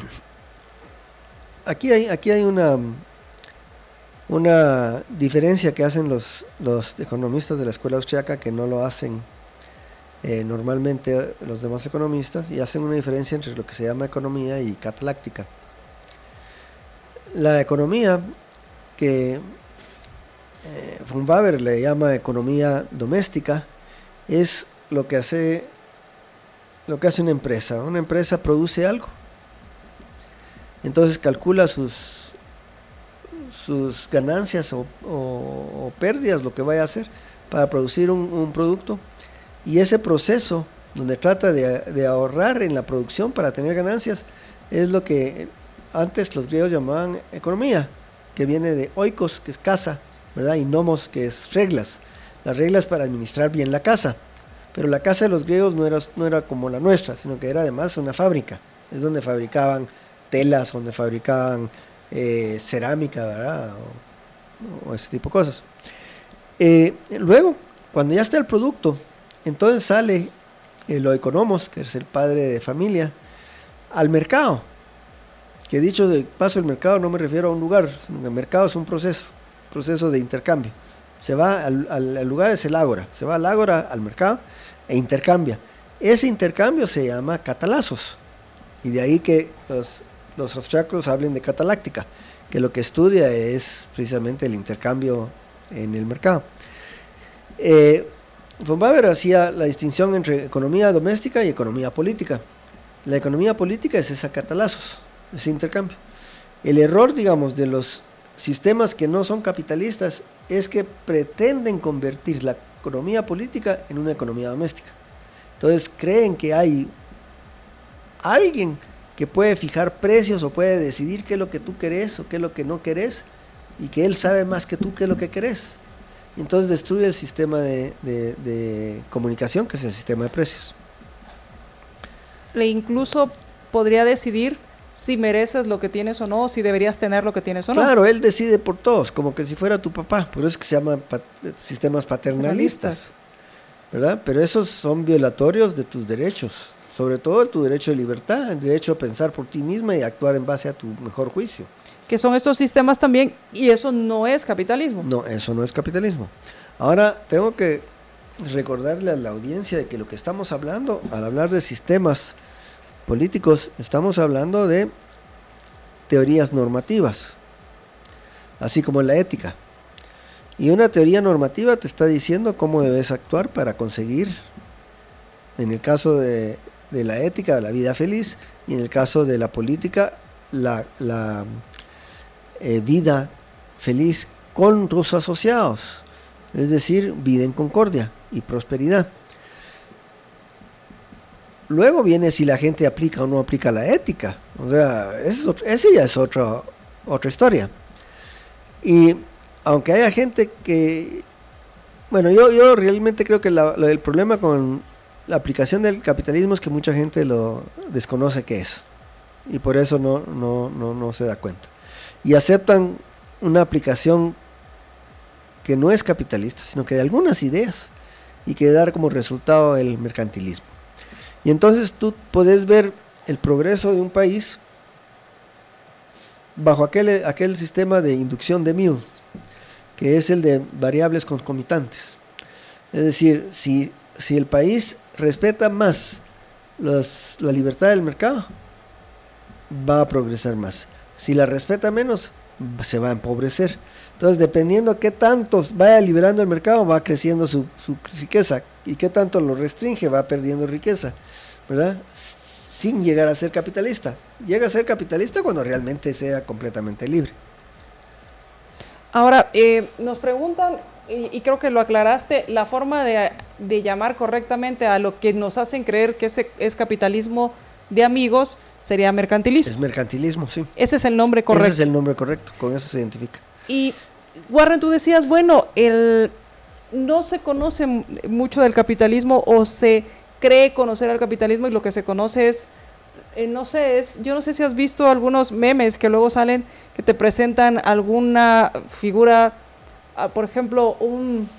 aquí hay, aquí hay una... Una diferencia que hacen los, los economistas de la escuela austriaca que no lo hacen eh, normalmente los demás economistas, y hacen una diferencia entre lo que se llama economía y cataláctica. La economía que eh, von Waber le llama economía doméstica es lo que hace lo que hace una empresa. Una empresa produce algo, entonces calcula sus sus ganancias o, o, o pérdidas, lo que vaya a hacer para producir un, un producto, y ese proceso donde trata de, de ahorrar en la producción para tener ganancias es lo que antes los griegos llamaban economía, que viene de oikos, que es casa, ¿verdad? Y nomos, que es reglas, las reglas para administrar bien la casa. Pero la casa de los griegos no era, no era como la nuestra, sino que era además una fábrica, es donde fabricaban telas, donde fabricaban Eh, cerámica, ¿verdad? O, o ese tipo de cosas. Eh, luego, cuando ya está el producto, entonces sale el oikonomos, que es el padre de familia, al mercado. Que dicho de paso, el mercado no me refiero a un lugar, sino que el mercado es un proceso, proceso de intercambio. Se va al, al, al lugar, es el ágora, se va al ágora, al mercado, e intercambia. Ese intercambio se llama catalazos. Y de ahí que los los austriacos hablen de cataláctica, que lo que estudia es precisamente el intercambio en el mercado. Eh, von Weber hacía la distinción entre economía doméstica y economía política. La economía política es esa catalazos, ese intercambio. El error, digamos, de los sistemas que no son capitalistas es que pretenden convertir la economía política en una economía doméstica. Entonces creen que hay alguien que puede fijar precios o puede decidir qué es lo que tú querés o qué es lo que no querés, y que él sabe más que tú qué es lo que querés. Y entonces destruye el sistema de, de, de comunicación, que es el sistema de precios.
Le incluso podría decidir si mereces lo que tienes o no, si deberías tener lo que tienes o no.
Claro, él decide por todos, como que si fuera tu papá. Por eso es que se llaman pat- sistemas paternalistas, ¿verdad? Pero esos son violatorios de tus derechos, sobre todo tu derecho de libertad, el derecho a pensar por ti misma y actuar en base a tu mejor juicio.
Que son estos sistemas también, y eso no es capitalismo.
No, eso no es capitalismo. Ahora, tengo que recordarle a la audiencia de que lo que estamos hablando, al hablar de sistemas políticos, estamos hablando de teorías normativas, así como la ética. Y una teoría normativa te está diciendo cómo debes actuar para conseguir, en el caso de, de la ética, la vida feliz, y en el caso de la política, la, la eh, vida feliz con tus asociados, es decir, vida en concordia y prosperidad. Luego viene si la gente aplica o no aplica la ética. O sea, ese, es otro, ese ya es otro, otra historia. Y aunque haya gente que... Bueno, yo, yo realmente creo que la, la, el problema con la aplicación del capitalismo es que mucha gente lo desconoce qué es. Y por eso no, no, no, no se da cuenta. Y aceptan una aplicación que no es capitalista, sino que de algunas ideas, y que da como resultado el mercantilismo. Y entonces tú puedes ver el progreso de un país bajo aquel, aquel sistema de inducción de Mills, que es el de variables concomitantes. Es decir, si, si el país respeta más los, la libertad del mercado, va a progresar más. Si la respeta menos, se va a empobrecer. Entonces, dependiendo qué tanto vaya liberando el mercado, va creciendo su, su riqueza, y qué tanto lo restringe, va perdiendo riqueza, ¿verdad? Sin llegar a ser capitalista. Llega a ser capitalista cuando realmente sea completamente libre.
Ahora, eh, nos preguntan, y, y creo que lo aclaraste, la forma de, de llamar correctamente a lo que nos hacen creer que es, es capitalismo de amigos sería mercantilismo.
Es mercantilismo, sí.
Ese es el nombre correcto.
Ese es el nombre correcto, con eso se identifica.
Y Warren, tú decías, bueno, el no se conoce mucho del capitalismo, o se cree conocer al capitalismo, y lo que se conoce es, eh, no sé, es, yo no sé si has visto algunos memes que luego salen que te presentan alguna figura, uh, por ejemplo, un,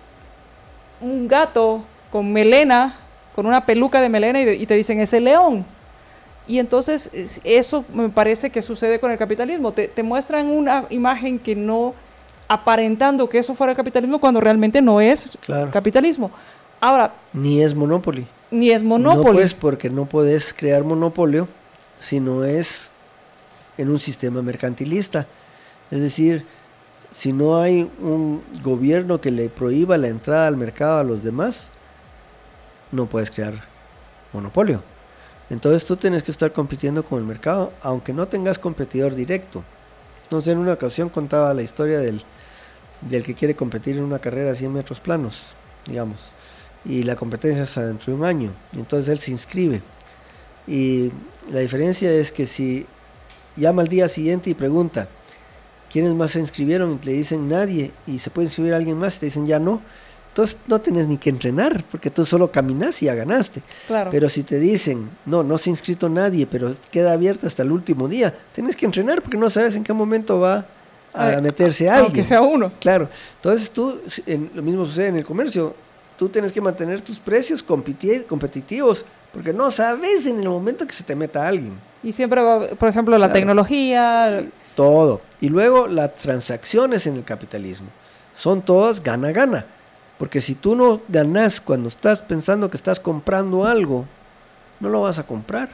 un gato con melena, con una peluca de melena, y, de, y te dicen, es el león. Y entonces eso me parece que sucede con el capitalismo. Te, te muestran una imagen que no, aparentando que eso fuera el capitalismo, cuando realmente no es
claro.
capitalismo. Ahora,
ni es Monopoly.
Ni es Monopoly.
No, pues, porque no puedes crear monopolio si no es en un sistema mercantilista. Es decir, si no hay un gobierno que le prohíba la entrada al mercado a los demás, no puedes crear monopolio. Entonces tú tienes que estar compitiendo con el mercado, aunque no tengas competidor directo. No sé, en una ocasión contaba la historia del, del que quiere competir en una carrera a cien metros planos, digamos, y la competencia es dentro de un año, y entonces él se inscribe. Y la diferencia es que si llama al día siguiente y pregunta, ¿quiénes más se inscribieron? Y le dicen nadie, y se puede inscribir alguien más, y te dicen ya no. Entonces no tienes ni que entrenar, porque tú solo caminas y ya ganaste.
Claro.
Pero si te dicen, no, no se ha inscrito nadie, pero queda abierta hasta el último día, tienes que entrenar porque no sabes en qué momento va a Ay, meterse a, alguien.
Aunque sea uno.
Claro. Entonces tú, en, lo mismo sucede en el comercio, tú tienes que mantener tus precios competi- competitivos, porque no sabes en el momento que se te meta alguien.
Y siempre va, por ejemplo, la claro. tecnología.
Todo. Y luego las transacciones en el capitalismo son todas gana-gana. Porque si tú no ganas cuando estás pensando que estás comprando algo, no lo vas a comprar.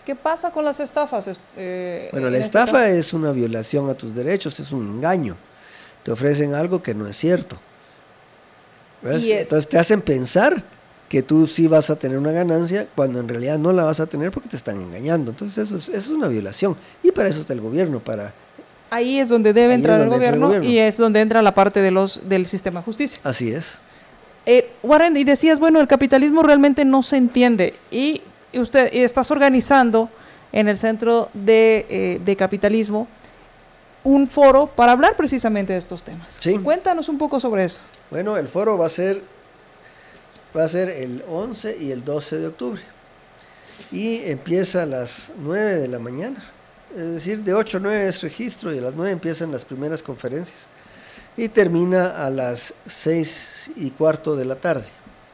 ¿Qué pasa con las estafas? Eh,
bueno, la
este
estafa
caso?
es una violación a tus derechos, es un engaño. Te ofrecen algo que no es cierto. ¿Ves?
Y es-
Entonces te hacen pensar que tú sí vas a tener una ganancia cuando en realidad no la vas a tener porque te están engañando. Entonces eso es, eso es una violación. Y para eso está el gobierno, para...
Ahí es donde debe
Ahí
entrar
es
el,
donde entra el
gobierno,
gobierno.
y es donde entra la parte de los del sistema de justicia.
Así es.
Eh, Warren, y decías, bueno, el capitalismo realmente no se entiende, y y usted y estás organizando en el Centro de, eh, de Capitalismo un foro para hablar precisamente de estos temas.
Sí.
Cuéntanos un poco sobre eso.
Bueno, el foro va a ser va a ser el once y el doce de octubre. Y empieza a las nueve de la mañana. Es decir, de ocho a nueve es registro y a las nueve empiezan las primeras conferencias. Y termina a las seis y cuarto de la tarde.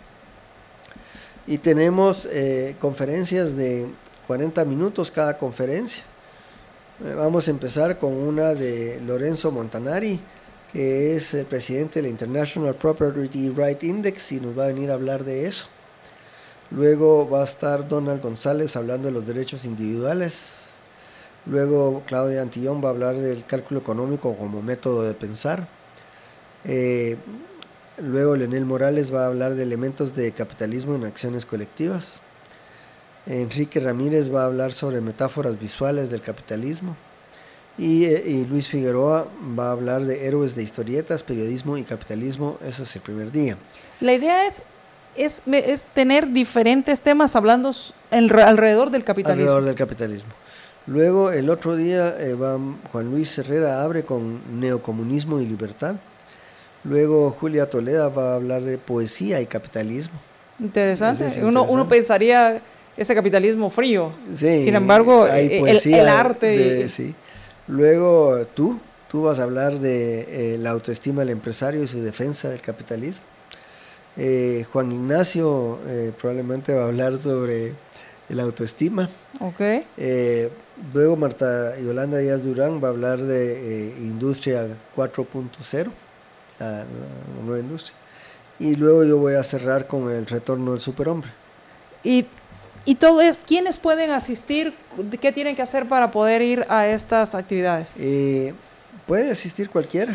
Y tenemos eh, conferencias de cuarenta minutos cada conferencia. Eh, vamos a empezar con una de Lorenzo Montanari, que es el presidente de la International Property Right Index, y nos va a venir a hablar de eso. Luego va a estar Donald González hablando de los derechos individuales. Luego Claudia Antillón va a hablar del cálculo económico como método de pensar. Eh, luego Leonel Morales va a hablar de elementos de capitalismo en acciones colectivas. Enrique Ramírez va a hablar sobre metáforas visuales del capitalismo. Y, y Luis Figueroa va a hablar de héroes de historietas, periodismo y capitalismo. Eso es el primer día.
La idea es, es, es tener diferentes temas hablando en, alrededor del capitalismo.
Alrededor del capitalismo. Luego el otro día eh, va Juan Luis Herrera abre con neocomunismo y libertad. Luego Julia Toledo va a hablar de poesía y capitalismo.
Interesante.
Es
Uno,
interesante.
uno pensaría ese capitalismo frío.
Sí,
Sin embargo,
hay
el,
poesía
el arte...
de-
y-
sí. Luego tú, tú vas a hablar de eh, la autoestima del empresario y su defensa del capitalismo. Eh, Juan Ignacio eh, probablemente va a hablar sobre la autoestima.
Ok.
Eh, luego Marta Yolanda Díaz Durán va a hablar de eh, industria cuatro punto cero, la, la nueva industria. Y luego yo voy a cerrar con el retorno del superhombre.
Y, y todo es, ¿quiénes pueden asistir? ¿Qué tienen que hacer para poder ir a estas actividades?
Eh, puede asistir cualquiera,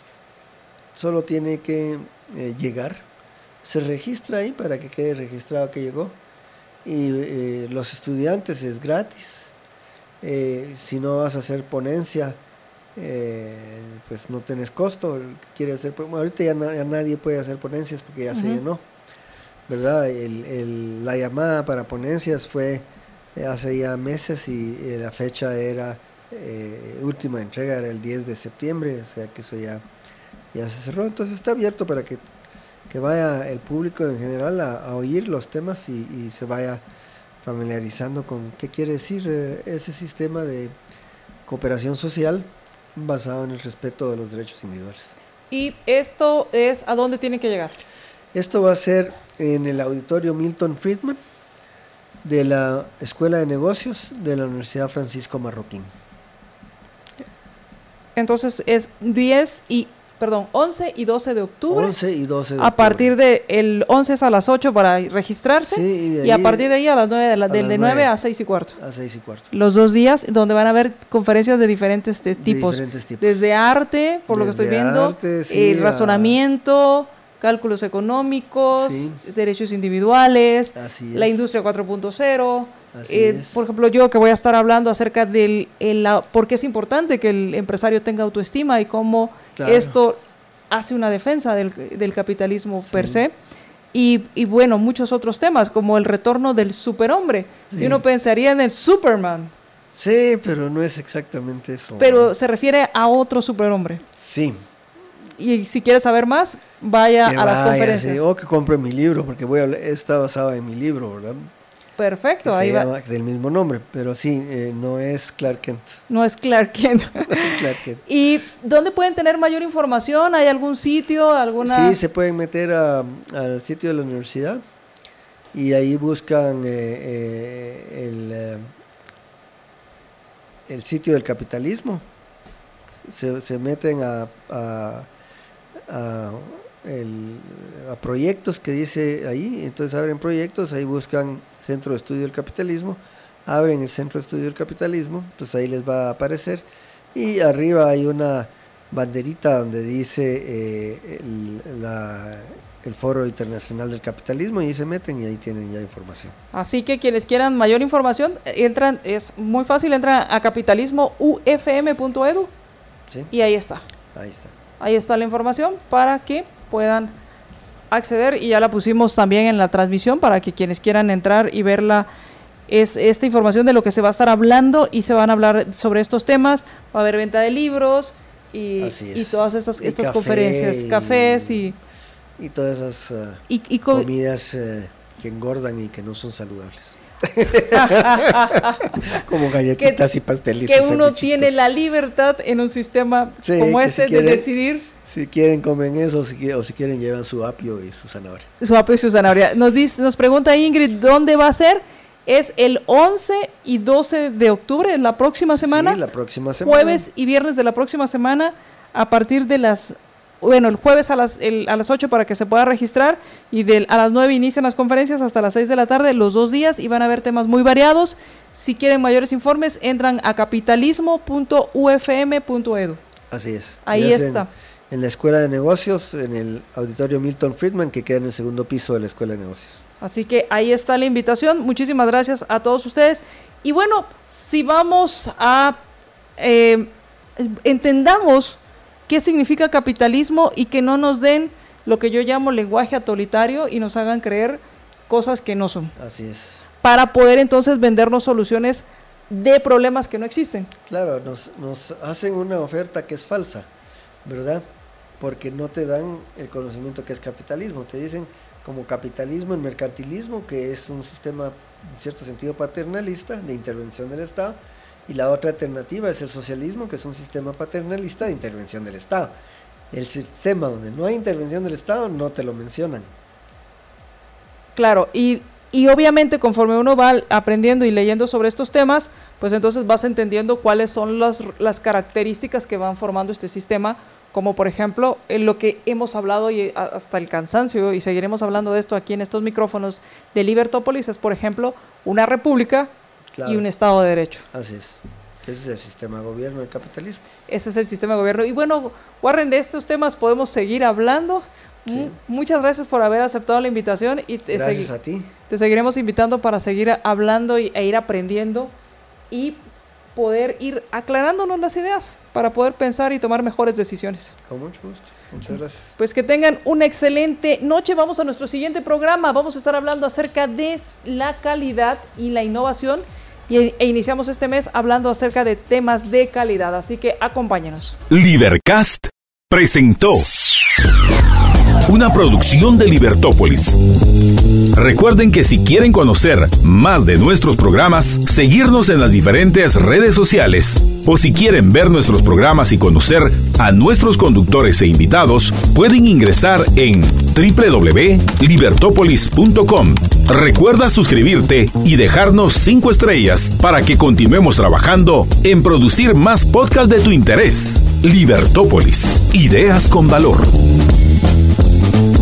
solo tiene que eh, llegar, se registra ahí para que quede registrado que llegó, y eh, los estudiantes es gratis. Eh, si no vas a hacer ponencia, eh, pues no tenés costo. El que quiere hacer, bueno, ahorita ya, na- ya nadie puede hacer ponencias porque ya se
Ujú.
llenó, ¿verdad? El, el- la llamada para ponencias fue eh, hace ya meses, y eh, la fecha era, eh, última entrega era el diez de septiembre, o sea que eso ya, ya se cerró. Entonces está abierto para que, que vaya el público en general a, a oír los temas, y, y se vaya familiarizando con qué quiere decir eh, ese sistema de cooperación social basado en el respeto de los derechos individuales.
Y esto es, ¿a dónde tienen que llegar?
Esto va a ser en el auditorio Milton Friedman de la Escuela de Negocios de la Universidad Francisco Marroquín.
Entonces es diez y, perdón, once y doce de octubre.
once y doce de
A partir de el once es a las ocho para registrarse,
Sí, y de
y a
ahí
partir de ahí a las nueve, de la,
a
del
las
de nueve
nueve.
a seis y cuarto.
a seis y cuarto.
Los dos días donde van a haber conferencias de diferentes te- tipos.
diferentes tipos.
Desde arte, por lo que estoy
Desde
viendo,
arte, sí,
eh,
a-
razonamiento, cálculos económicos,
Sí.
derechos individuales,
Así
la
es.
industria cuatro punto cero.
Así
Eh,
es.
por ejemplo, yo que voy a estar hablando acerca del el, la- por qué es importante que el empresario tenga autoestima y cómo
Claro.
esto hace una defensa del, del capitalismo
Sí.
per se. Y, y bueno, muchos otros temas, como el retorno del superhombre.
Sí.
Y uno pensaría en el Superman,
Sí, pero no es exactamente eso.
pero se refiere a otro superhombre.
Sí.
Y si quieres saber más, vaya
Que
a las
vaya,
conferencias.
sí, o que compre mi libro, porque voy a hablar- está basado en mi libro, ¿verdad?
Perfecto,
Que
ahí
se
va.
llama del mismo nombre, pero sí, eh, no es Clark Kent.
No es Clark Kent.
No es Clark Kent.
¿Y dónde pueden tener mayor información? ¿Hay algún sitio, alguna...?
Sí, se pueden meter a- al sitio de la universidad y ahí buscan eh, eh, el, eh, el sitio del capitalismo. Se, se meten a, a, a, el- a proyectos que dice ahí, entonces abren proyectos, ahí buscan Centro de Estudio del Capitalismo, abren el Centro de Estudio del Capitalismo, entonces ahí les va a aparecer, y arriba hay una banderita donde dice eh, el, la, el Foro Internacional del Capitalismo, y ahí se meten y ahí tienen ya información.
Así que quienes quieran mayor información, entran, es muy fácil, entran a capitalismo u f m punto e d u, ¿sí? Y ahí está.
Ahí está.
Ahí está la información para que puedan acceder, y ya la pusimos también en la transmisión para que quienes quieran entrar y verla, es esta información de lo que se va a estar hablando, y se van a hablar sobre estos temas. Va a haber venta de libros y, y todas estas, estas café conferencias, y, cafés y...
Y todas esas uh,
y, y co
comidas uh, que engordan y que no son saludables. Como galletitas que, y pasteles.
Que uno tiene la libertad en un sistema sí, como este si quieren, de decidir.
Si quieren comen eso, si, o si quieren llevan su apio y su zanahoria.
Su apio y su zanahoria. Nos dice, nos pregunta Ingrid, ¿dónde va a ser? Es el once y doce de octubre, la próxima semana.
Sí, la próxima semana.
Jueves y viernes de la próxima semana, a partir de las... Bueno, el jueves a las, el, a las ocho para que se pueda registrar, y del, a las nueve inician las conferencias hasta las seis de la tarde, los dos días, y van a haber temas muy variados. Si quieren mayores informes, entran a capitalismo punto u f m punto e d u.
Así es.
Ahí es está.
En, en la Escuela de Negocios, en el auditorio Milton Friedman, que queda en el segundo piso de la Escuela de Negocios.
Así que ahí está la invitación. Muchísimas gracias a todos ustedes. Y bueno, si vamos a... Eh, entendamos qué significa capitalismo, y que no nos den lo que yo llamo lenguaje autoritario y nos hagan creer cosas que no son.
Así es.
Para poder entonces vendernos soluciones de problemas que no existen.
Claro, nos, nos hacen una oferta que es falsa, ¿verdad? Porque no te dan el conocimiento que es capitalismo. Te dicen como capitalismo el mercantilismo, que es un sistema en cierto sentido paternalista de intervención del Estado, y la otra alternativa es el socialismo, que es un sistema paternalista de intervención del Estado. El sistema donde no hay intervención del Estado no te lo mencionan.
Claro, y, y obviamente conforme uno va aprendiendo y leyendo sobre estos temas, pues entonces vas entendiendo cuáles son las, las características que van formando este sistema, como por ejemplo en lo que hemos hablado y hasta el cansancio, y seguiremos hablando de esto aquí en estos micrófonos de Libertópolis, es por ejemplo una república. Claro. Y un Estado de Derecho.
Así es. Ese es el sistema de gobierno del capitalismo.
Ese es el sistema de gobierno. Y bueno, Warren, de estos temas podemos seguir hablando. Sí. M muchas gracias por haber aceptado la invitación. Y te
gracias a ti.
Te seguiremos invitando para seguir hablando y, e ir aprendiendo, y poder ir aclarándonos las ideas para poder pensar y tomar mejores decisiones.
Con mucho gusto. Muchas gracias.
Pues que tengan una excelente noche. Vamos a nuestro siguiente programa. Vamos a estar hablando acerca de la calidad y la innovación. Y, e iniciamos este mes hablando acerca de temas de calidad, así que acompáñenos.
Libercast presentó una producción de Libertópolis. Recuerden que si quieren conocer más de nuestros programas, seguirnos en las diferentes redes sociales, o si quieren ver nuestros programas y conocer a nuestros conductores e invitados, pueden ingresar en doble u doble u doble u punto libertópolis punto com. Recuerda suscribirte y dejarnos cinco estrellas para que continuemos trabajando en producir más podcasts de tu interés. Libertópolis, ideas con valor.